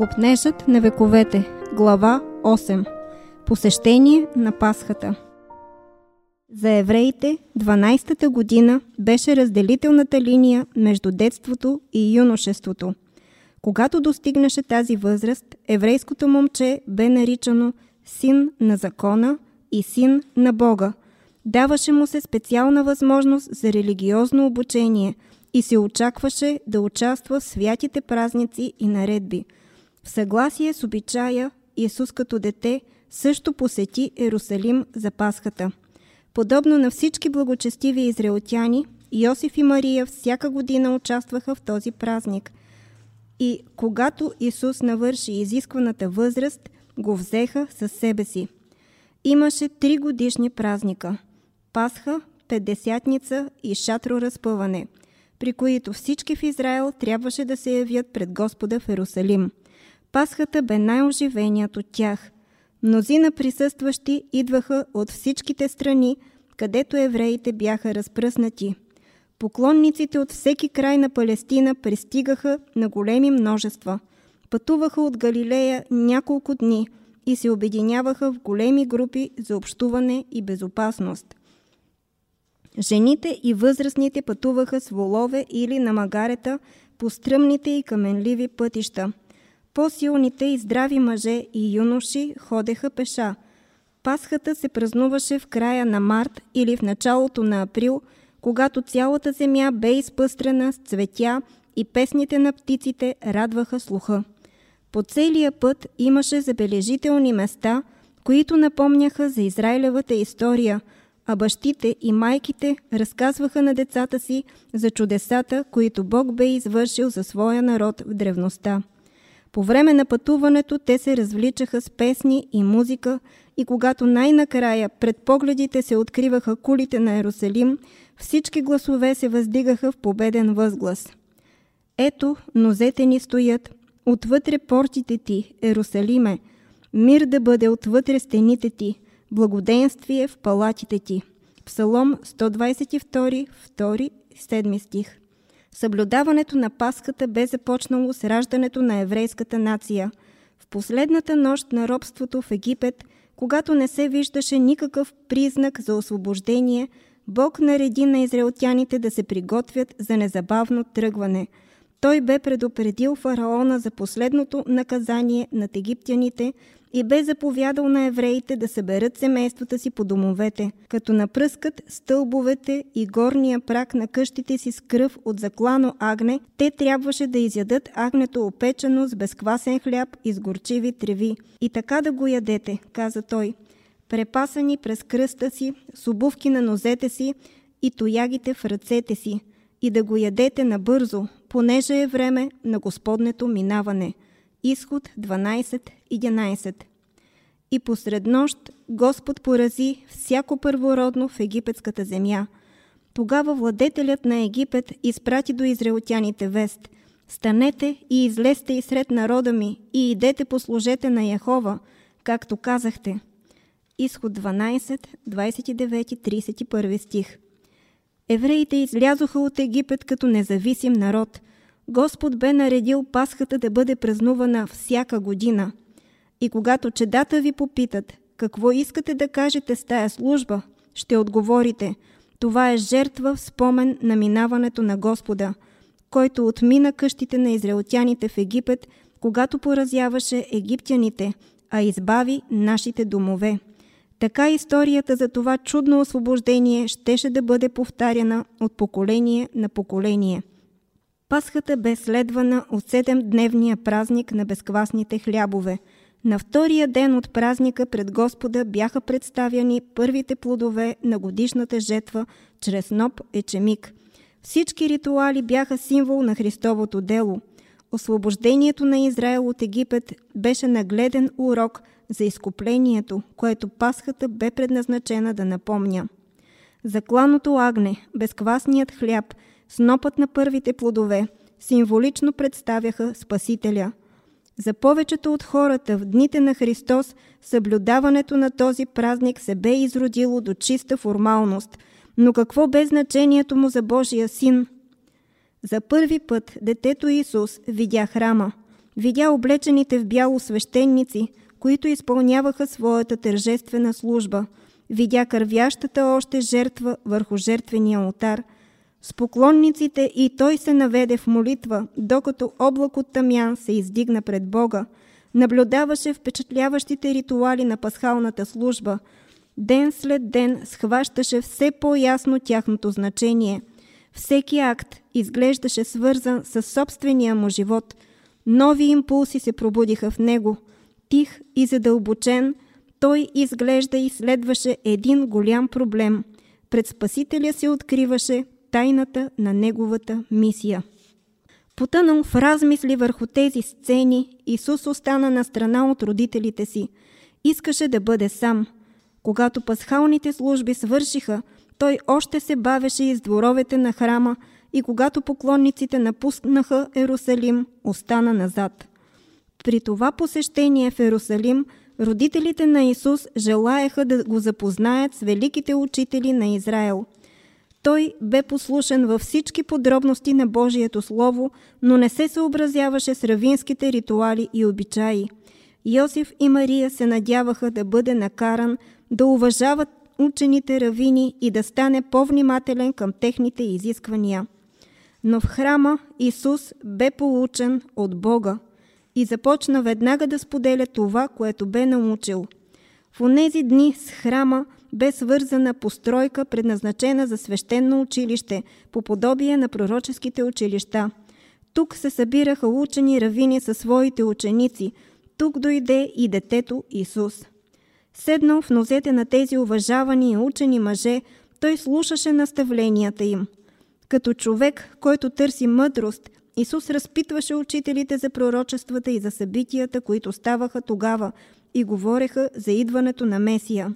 Копнежът на вековете. Глава 8. Посещение на Пасхата. За евреите 12-та година беше разделителната линия между детството и юношеството. Когато достигнаше тази възраст, еврейското момче бе наричано син на закона и син на Бога. Даваше му се специална възможност за религиозно обучение и се очакваше да участва в святите празници и наредби. В съгласие с обичая, Исус като дете също посети Йерусалим за Пасхата. Подобно на всички благочестиви израелтяни, Йосиф и Мария всяка година участваха в този празник. И когато Исус навърши изискваната възраст, го взеха със себе си. Имаше 3 годишни празника – Пасха, Петдесятница и Шатроразпъване, при които всички в Израел трябваше да се явят пред Господа в Йерусалим. Пасхата бе най-оживеният от тях. Мнозина присъстващи идваха от всичките страни, където евреите бяха разпръснати. Поклонниците от всеки край на Палестина пристигаха на големи множества. Пътуваха от Галилея няколко дни и се обединяваха в големи групи за общуване и безопасност. Жените и възрастните пътуваха с волове или на магарета по стръмните и каменливи пътища. По-силните и здрави мъже и юноши ходеха пеша. Пасхата се празнуваше в края на март или в началото на април, когато цялата земя бе изпъстрена с цветя и песните на птиците радваха слуха. По целия път имаше забележителни места, които напомняха за Израилевата история, а бащите и майките разказваха на децата си за чудесата, които Бог бе извършил за своя народ в древността. По време на пътуването те се развличаха с песни и музика и когато най-накрая пред погледите се откриваха кулите на Йерусалим, всички гласове се въздигаха в победен възглас. Ето, нозете ни стоят, отвътре портите ти, Йерусалиме, мир да бъде отвътре стените ти, благоденствие в палатите ти. Псалом 122, 2, 7 стих. Съблюдаването на Пасхата бе започнало с раждането на еврейската нация. В последната нощ на робството в Египет, когато не се виждаше никакъв признак за освобождение, Бог нареди на израелтяните да се приготвят за незабавно тръгване. Той бе предупредил фараона за последното наказание над египтяните и бе заповядал на евреите да съберат семействата си по домовете, като напръскат стълбовете и горния праг на къщите си с кръв от заклано агне. Те трябваше да изядат агнето опечено с безквасен хляб и с горчиви треви. И така да го ядете, каза той, препасани през кръста си, с обувки на нозете си и тоягите в ръцете си, и да го ядете набързо, понеже е време на Господнето минаване. Изход 12:11. И посред нощ Господ порази всяко първородно в египетската земя. Тогава владетелят на Египет изпрати до израелтяните вест: станете и излезте изсред народа ми и идете послужете на Яхова, както казахте. Изход 12, 29-31 стих. Евреите излязоха от Египет като независим народ. Господ бе наредил Пасхата да бъде празнувана всяка година. И когато чедата ви попитат, какво искате да кажете с тая служба, ще отговорите: това е жертва в спомен на минаването на Господа, който отмина къщите на израелтяните в Египет, когато поразяваше египтяните, а избави нашите домове. Така историята за това чудно освобождение щеше да бъде повтаряна от поколение на поколение. Пасхата бе следвана от 7-дневния празник на безквасните хлябове. На втория ден от празника пред Господа бяха представяни първите плодове на годишната жетва чрез ноп ечемик. Всички ритуали бяха символ на Христовото дело. Освобождението на Израел от Египет беше нагледен урок за изкуплението, което Пасхата бе предназначена да напомня. Закланото агне, безквасният хляб, снопът на първите плодове символично представяха Спасителя. За повечето от хората в дните на Христос съблюдаването на този празник се бе изродило до чиста формалност. Но какво бе значението му за Божия син? За първи път детето Исус видя храма. Видя облечените в бяло свещеници, които изпълняваха своята тържествена служба. Видя кървящата още жертва върху жертвения олтар. С поклонниците и той се наведе в молитва, докато облак от тъмян се издигна пред Бога. Наблюдаваше впечатляващите ритуали на пасхалната служба. Ден след ден схващаше все по-ясно тяхното значение. Всеки акт изглеждаше свързан с собствения му живот. Нови импулси се пробудиха в него. Тих и задълбочен, той изглежда и изследваше един голям проблем. Пред Спасителя се откриваше тайната на неговата мисия. Потънал в размисли върху тези сцени, Исус остана на страна от родителите си. Искаше да бъде сам. Когато пасхалните служби свършиха, той още се бавеше из дворовете на храма и когато поклонниците напуснаха Ерусалим, остана назад. При това посещение в Ерусалим, родителите на Исус желаеха да го запознаят с великите учители на Израел. Той бе послушен във всички подробности на Божието Слово, но не се съобразяваше с равинските ритуали и обичаи. Йосиф и Мария се надяваха да бъде накаран да уважават учените равини и да стане по-внимателен към техните изисквания. Но в храма Исус бе поучен от Бога и започна веднага да споделя това, което бе научил. В онези дни с храма бе свързана постройка, предназначена за свещено училище, по подобие на пророческите училища. Тук се събираха учени равини със своите ученици. Тук дойде и детето Исус. Седнал в нозете на тези уважавани и учени мъже, той слушаше наставленията им. Като човек, който търси мъдрост, Исус разпитваше учителите за пророчествата и за събитията, които ставаха тогава, и говореха за идването на Месия.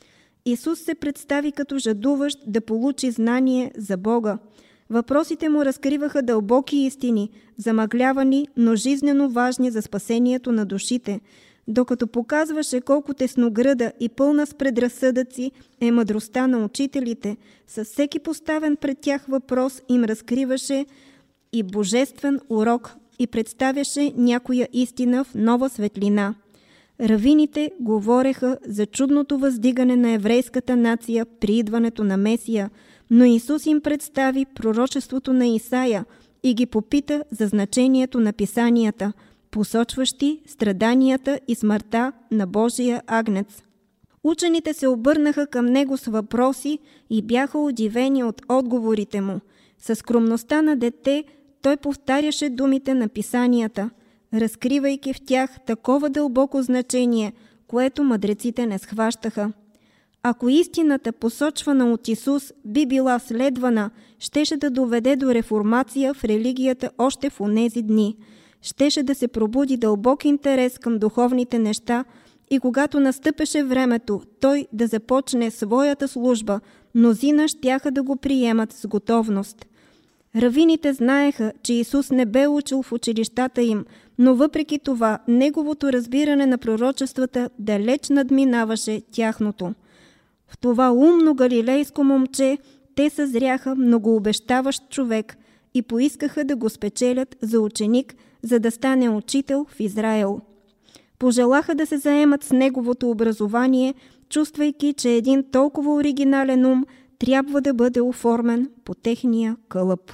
Исус се представи като жадуващ да получи знание за Бога. Въпросите му разкриваха дълбоки истини, замъглявани, но жизнено важни за спасението на душите, докато показваше колко тесногръда и пълна с предразсъдъци е мъдростта на учителите. Със всеки поставен пред тях въпрос им разкриваше и божествен урок и представяше някоя истина в нова светлина. Равините говореха за чудното въздигане на еврейската нация при идването на Месия, но Исус им представи пророчеството на Исаия и ги попита за значението на писанията, посочващи страданията и смъртта на Божия агнец. Учените се обърнаха към него с въпроси и бяха удивени от отговорите му. Със скромността на дете той повтаряше думите на писанията, разкривайки в тях такова дълбоко значение, което мъдреците не схващаха. Ако истината, посочвана от Исус, би била следвана, щеше да доведе до реформация в религията още в онези дни. Щеше да се пробуди дълбок интерес към духовните неща и когато настъпеше времето той да започне своята служба, мнозина щяха да го приемат с готовност. Равините знаеха, че Исус не бе учил в училищата им, но въпреки това неговото разбиране на пророчествата далеч надминаваше тяхното. В това умно галилейско момче те съзряха многообещаващ човек и поискаха да го спечелят за ученик, за да стане учител в Израел. Пожелаха да се заемат с неговото образование, чувствайки, че един толкова оригинален ум трябва да бъде оформен по техния кълъп.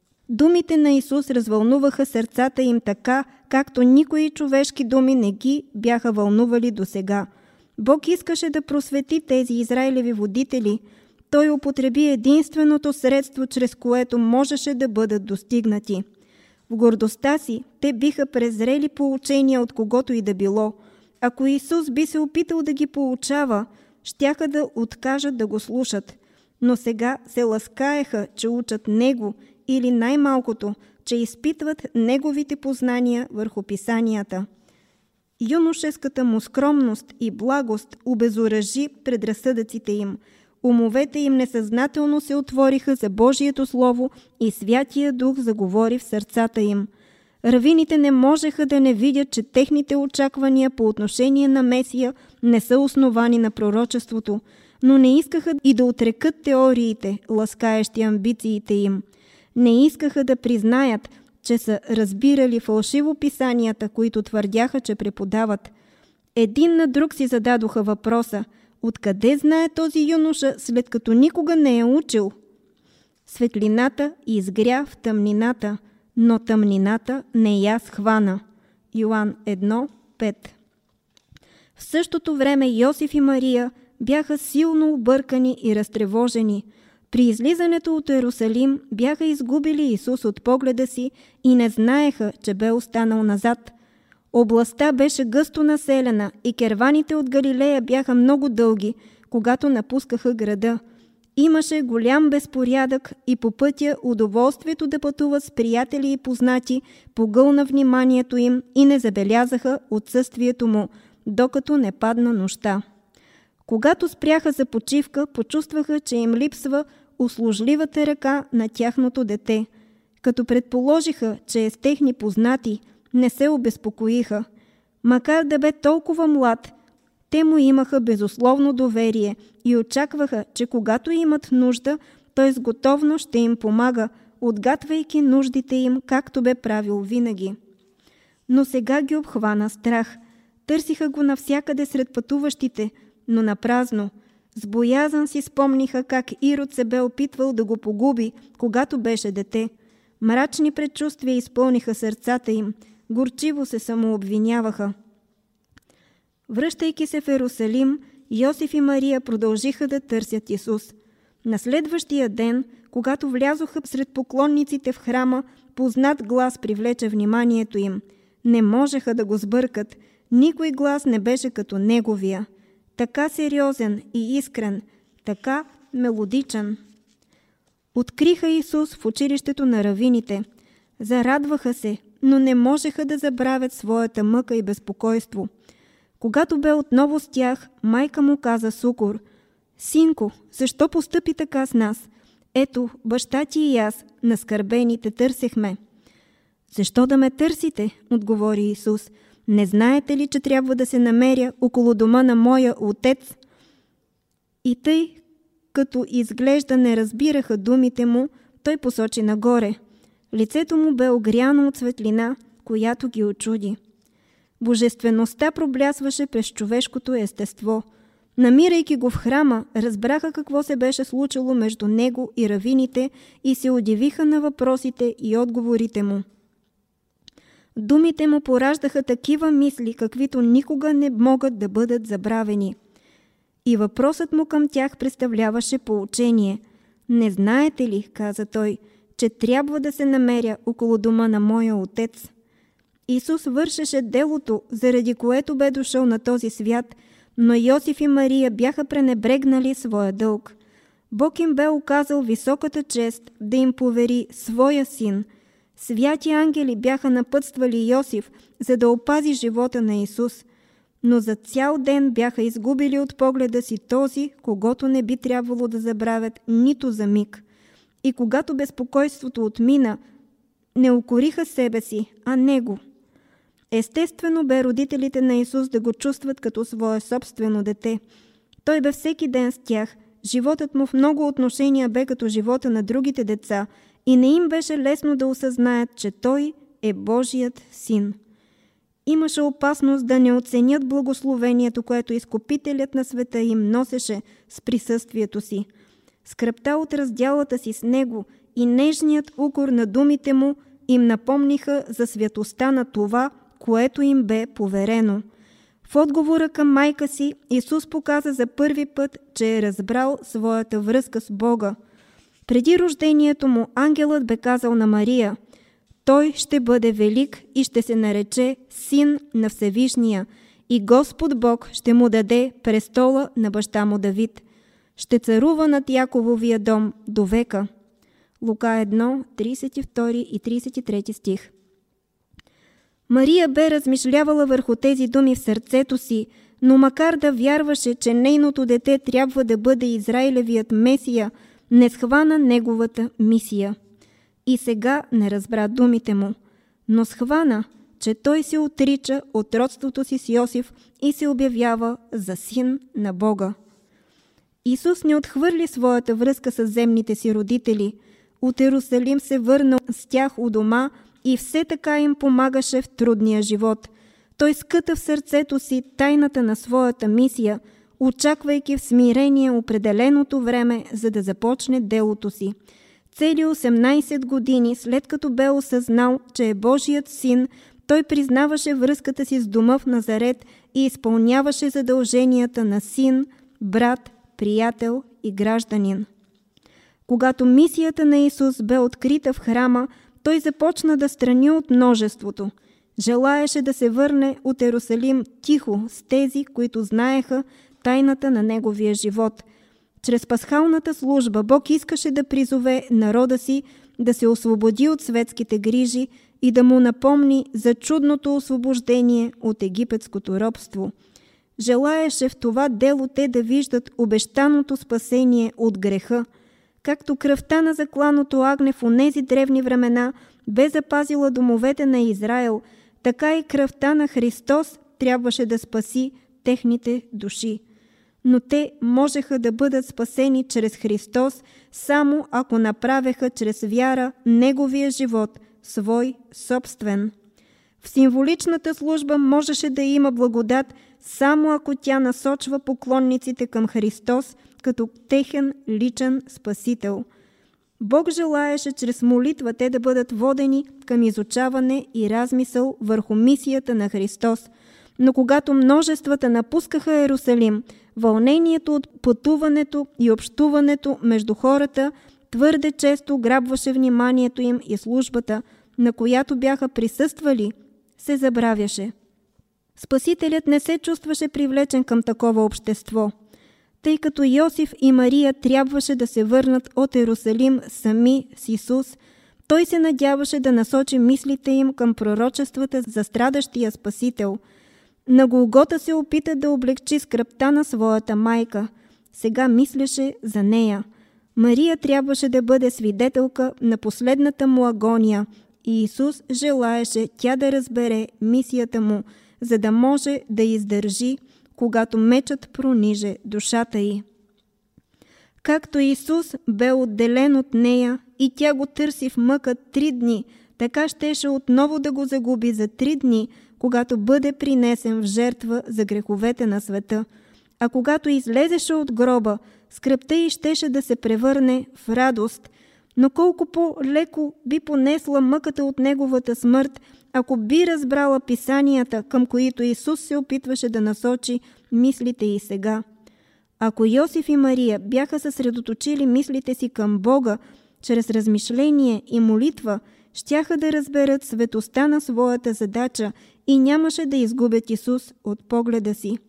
Думите на Исус развълнуваха сърцата им така, както никои човешки думи не ги бяха вълнували досега. Бог искаше да просвети тези израилеви водители. Той употреби единственото средство, чрез което можеше да бъдат достигнати. В гордостта си те биха презрели поучения от когото и да било. Ако Исус би се опитал да ги поучава, щяха да откажат да го слушат. Но сега се ласкаеха, че учат Него или най-малкото, че изпитват Неговите познания върху писанията. Юношеската му скромност и благост обезоръжи предразсъдъците им. Умовете им несъзнателно се отвориха за Божието Слово и Святия Дух заговори в сърцата им. Равините не можеха да не видят, че техните очаквания по отношение на Месия не са основани на пророчеството, но не искаха и да отрекат теориите, ласкаещи амбициите им. Не искаха да признаят, че са разбирали фалшиво писанията, които твърдяха, че преподават. Един на друг си зададоха въпроса: откъде знае този юноша, след като никога не е учил? Светлината изгря в тъмнината, но тъмнината не я схвана. Йоан 1:5. В същото време Йосиф и Мария бяха силно объркани и разтревожени. При излизането от Иерусалим бяха изгубили Исус от погледа си и не знаеха, че бе останал назад. Областта беше гъсто населена и керваните от Галилея бяха много дълги, когато напускаха града. Имаше голям безпорядък и по пътя удоволствието да пътуват с приятели и познати погълна вниманието им и не забелязаха отсъствието му, докато не падна нощта. Когато спряха за почивка, почувстваха, че им липсва услужливата ръка на тяхното дете. Като предположиха, че е с техни познати, не се обезпокоиха. Макар да бе толкова млад, те му имаха безусловно доверие и очакваха, че когато имат нужда, той с готовност ще им помага, отгатвайки нуждите им, както бе правил винаги. Но сега ги обхвана страх. Търсиха го навсякъде сред пътуващите, но напразно. С боязън си спомниха как Ирод се бе опитвал да го погуби, когато беше дете. Мрачни предчувствия изпълниха сърцата им, горчиво се самообвиняваха. Връщайки се в Иерусалим, Йосиф и Мария продължиха да търсят Исус. На следващия ден, когато влязоха сред поклонниците в храма, познат глас привлече вниманието им. Не можеха да го сбъркат. Никой глас не беше като неговия. Така сериозен и искрен, така мелодичен. Откриха Исус в училището на равините. Зарадваха се, но не можеха да забравят своята мъка и безпокойство. Когато бе отново с тях, майка му каза с укор: „Синко, защо постъпи така с нас? Ето, баща ти и аз, наскърбени, те търсехме.“ „Защо да ме търсите?“ отговори Исус. „Не знаете ли, че трябва да се намеря около дома на моя отец?“ И тъй, като изглежда не разбираха думите му, той посочи нагоре. Лицето му бе огряно от светлина, която ги очуди. Божествеността проблясваше през човешкото естество. Намирайки го в храма, разбраха какво се беше случило между него и равините и се удивиха на въпросите и отговорите му. Думите му пораждаха такива мисли, каквито никога не могат да бъдат забравени. И въпросът му към тях представляваше поучение. „Не знаете ли, каза той, че трябва да се намеря около дома на моя отец?“ Исус вършеше делото, заради което бе дошъл на този свят, но Йосиф и Мария бяха пренебрегнали своя дълг. Бог им бе оказал високата чест да им повери своя син. Святи ангели бяха напътствали Йосиф, за да опази живота на Исус, но за цял ден бяха изгубили от погледа си този, когото не би трябвало да забравят нито за миг. И когато безпокойството отмина, не укориха себе си, а него. Естествено бе родителите на Исус да го чувстват като свое собствено дете. Той бе всеки ден с тях. Животът му в много отношения бе като живота на другите деца и не им беше лесно да осъзнаят, че той е Божият син. Имаше опасност да не оценят благословението, което Изкупителят на света им носеше с присъствието си. Скръбта от разделата си с него и нежният укор на думите му им напомниха за святостта на това, което им бе поверено. В отговора към майка си, Исус показа за първи път, че е разбрал своята връзка с Бога. Преди рождението му ангелът бе казал на Мария: „Той ще бъде велик и ще се нарече Син на Всевишния, и Господ Бог ще му даде престола на баща му Давид. Ще царува над Якововия дом до века.“ Лука 1, 32 и 33 стих. Мария бе размишлявала върху тези думи в сърцето си, но макар да вярваше, че нейното дете трябва да бъде Израилевият Месия, не схвана неговата мисия. И сега не разбра думите му, но схвана, че той се отрича от родството си с Йосиф и се обявява за син на Бога. Исус не отхвърли своята връзка с земните си родители. От Иерусалим се върна с тях у дома и все така им помагаше в трудния живот. Той скъта в сърцето си тайната на своята мисия, очаквайки в смирение определеното време, за да започне делото си. Цели 18 години след като бе осъзнал, че е Божият син, той признаваше връзката си с дома в Назарет и изпълняваше задълженията на син, брат, приятел и гражданин. Когато мисията на Исус бе открита в храма, той започна да страни от множеството. Желаеше да се върне от Йерусалим тихо с тези, които знаеха тайната на неговия живот. Чрез пасхалната служба Бог искаше да призове народа си да се освободи от светските грижи и да му напомни за чудното освобождение от египетското робство. Желаеше в това дело те да виждат обещаното спасение от греха. Както кръвта на закланото агне в онези древни времена бе запазила домовете на Израел, така и кръвта на Христос трябваше да спаси техните души. Но те можеха да бъдат спасени чрез Христос, само ако направеха чрез вяра Неговия живот свой собствен. В символичната служба можеше да има благодат, само ако тя насочва поклонниците към Христос като техен личен спасител. Бог желаеше чрез молитва те да бъдат водени към изучаване и размисъл върху мисията на Христос. Но когато множествата напускаха Йерусалим, вълнението от пътуването и общуването между хората твърде често грабваше вниманието им и службата, на която бяха присъствали, се забравяше. Спасителят не се чувстваше привлечен към такова общество, тъй като Йосиф и Мария трябваше да се върнат от Йерусалим сами с Исус. Той се надяваше да насочи мислите им към пророчествата за страдащия Спасител. На Голгота се опита да облегчи скръбта на своята майка. Сега мислеше за нея. Мария трябваше да бъде свидетелка на последната му агония и Исус желаеше тя да разбере мисията му, за да може да издържи, когато мечът прониже душата й. Както Исус бе отделен от нея и тя го търси в мъка 3 дни, така щеше отново да го загуби за 3 дни, когато бъде принесен в жертва за греховете на света. А когато излезеше от гроба, скръбта й щеше да се превърне в радост. Но колко по-леко би понесла мъката от неговата смърт, ако би разбрала писанията, към които Исус се опитваше да насочи мислите й сега. Ако Йосиф и Мария бяха съсредоточили мислите си към Бога, чрез размишление и молитва, щяха да разберат светостта на своята задача и нямаше да изгубят Исус от погледа си.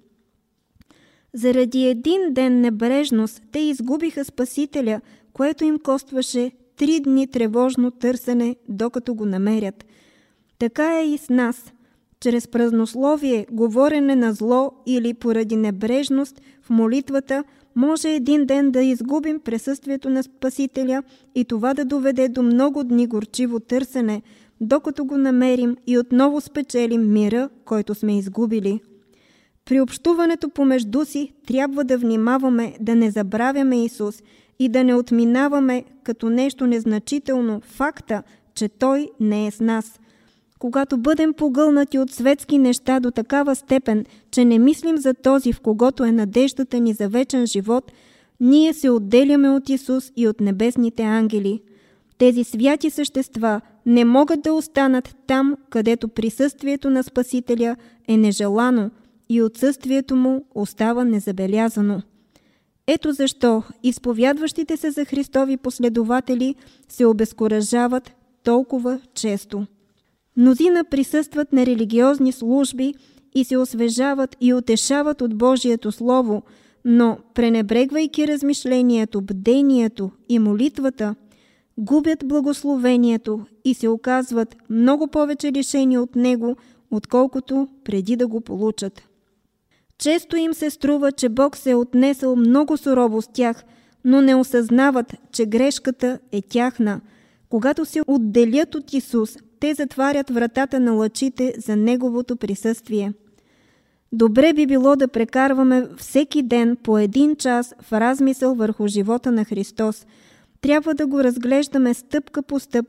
Заради един ден небрежност те изгубиха Спасителя, което им костваше 3 дни тревожно търсене, докато го намерят. Така е и с нас. Чрез празнословие, говорене на зло или поради небрежност в молитвата, може един ден да изгубим присъствието на Спасителя и това да доведе до много дни горчиво търсене, докато го намерим и отново спечелим мира, който сме изгубили. При общуването помежду си трябва да внимаваме да не забравяме Исус и да не отминаваме като нещо незначително факта, че Той не е с нас. Когато бъдем погълнати от светски неща до такава степен, че не мислим за този, в когото е надеждата ни за вечен живот, ние се отделяме от Исус и от небесните ангели. Тези святи същества не могат да останат там, където присъствието на Спасителя е нежелано и отсъствието му остава незабелязано. Ето защо изповядващите се за Христови последователи се обезкуражават толкова често. Мнозина присъстват на религиозни служби и се освежават и утешават от Божието Слово, но пренебрегвайки размишлението, бдението и молитвата, губят благословението и се оказват много повече лишени от него, отколкото преди да го получат. Често им се струва, че Бог се е отнесъл много сурово с тях, но не осъзнават, че грешката е тяхна. Когато се отделят от Исус, те затварят вратата на лъчите за Неговото присъствие. Добре би било да прекарваме всеки ден по 1 час в размисъл върху живота на Христос. Трябва да го разглеждаме стъпка по стъпка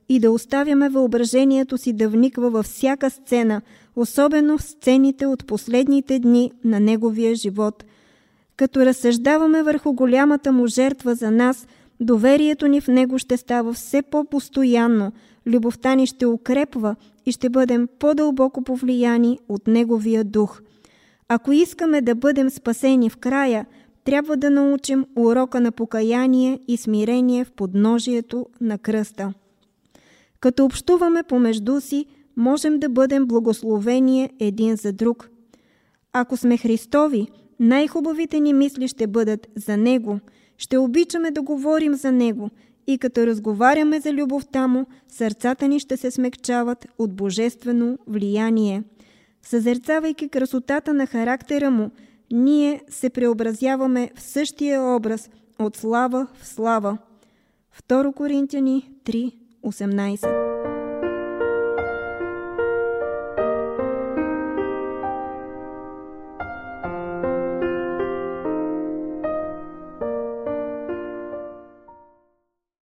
и да оставяме въображението си да вниква във всяка сцена, особено в сцените от последните дни на Неговия живот. Като разсъждаваме върху голямата му жертва за нас, доверието ни в Него ще става все по-постоянно, любовта ни ще укрепва и ще бъдем по-дълбоко повлияни от Неговия дух. Ако искаме да бъдем спасени в края, трябва да научим урока на покаяние и смирение в подножието на кръста. Като общуваме помежду си, можем да бъдем благословение един за друг. Ако сме Христови, най-хубавите ни мисли ще бъдат за Него, ще обичаме да говорим за Него и като разговаряме за любовта Му, сърцата ни ще се смекчават от божествено влияние. Съзерцавайки красотата на характера Му, ние се преобразяваме в същия образ от слава в слава. 2 Коринтияни 3:18.